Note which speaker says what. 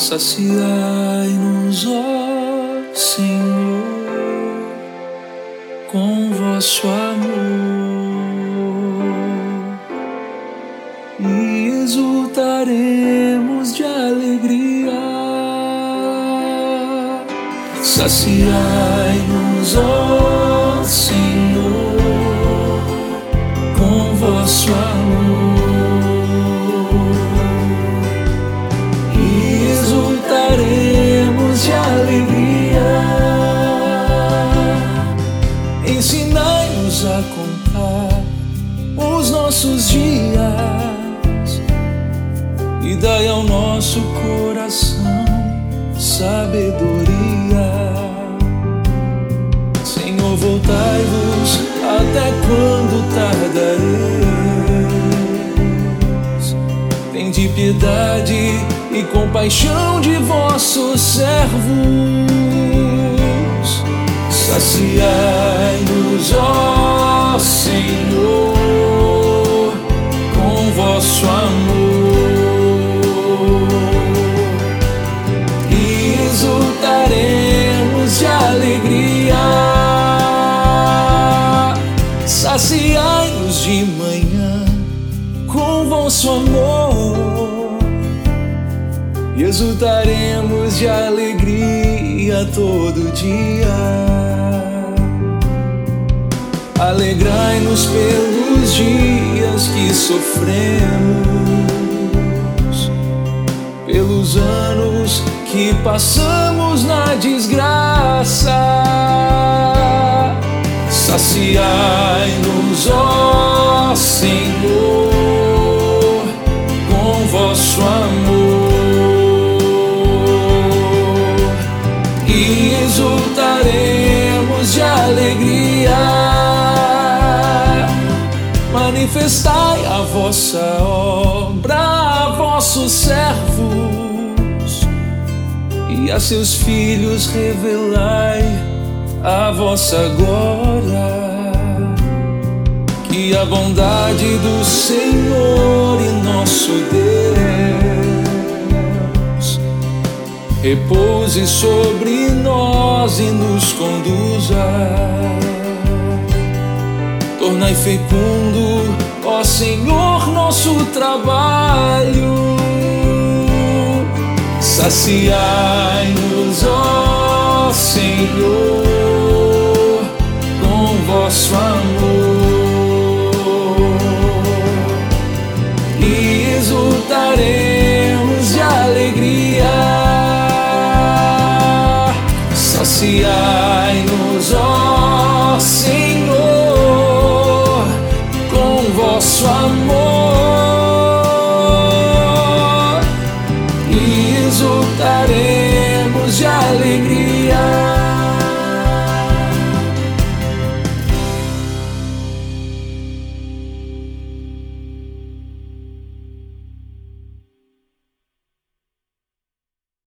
Speaker 1: Saciai-nos, ó Senhor, com vosso amor, e exultaremos de alegria. Saciai-nos, ó Senhor, com vosso amor, e exultaremos de alegria. Ensinai-nos a contar os nossos dias e dai ao nosso coração sabedoria. Senhor, voltai-vos, até quando tardareis? Tende piedade e compaixão de vossos servos. Saciai-nos, ó Senhor, com vosso amor, e exultaremos de alegria. Saciai-nos de manhã com vosso amor, e exultaremos de alegria todo dia. Alegrai-nos pelos dias que sofremos, pelos anos que passamos na desgraça. Saciai-nos, ó Senhor, com vosso amor, e exultaremos de alegria. Manifestai a vossa obra a vossos servos, e a seus filhos revelai a vossa glória. Que a bondade do Senhor e nosso Deus repouse sobre nós e nos conduza. Tornai fecundo, ó Senhor, nosso trabalho. Saciai-nos, ó Senhor, com vosso amor, e exultai